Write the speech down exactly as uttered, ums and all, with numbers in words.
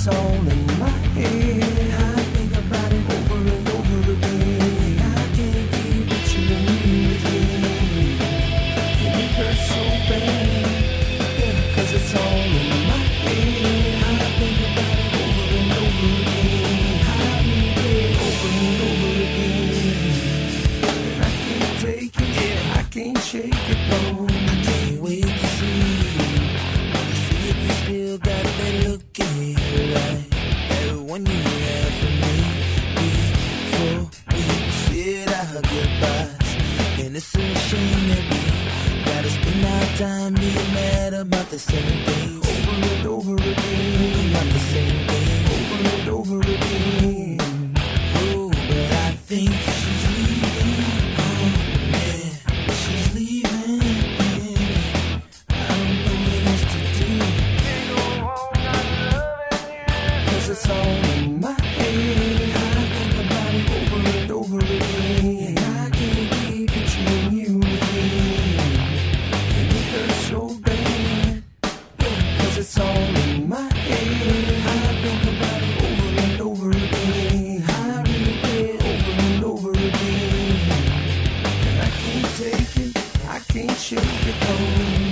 all in my head. I think about it over and over again. I can't be with you and you again. And it hurts so bad, yeah, cause it's all in my head. I think about it over and over again. I read it over and over again. And I can't take it, yeah, I can't shake it, no. I can't wait to see if you still got that look in your eye, that one you had for me before we said our goodbyes. And it's a shame that we gotta spend our time being mad about the same things over and over again, about the same thing over and over again. Oh, but I think she's leaving. Oh, yeah, she's leaving. I don't know what else to do. Cause it's all in my head. I think about it over and over again. And I can't be between you again. And it hurts so bad, yeah, cause it's all in my head. I think about it over and over again. I read it over and over again. And I can't take it, I can't shake it, no.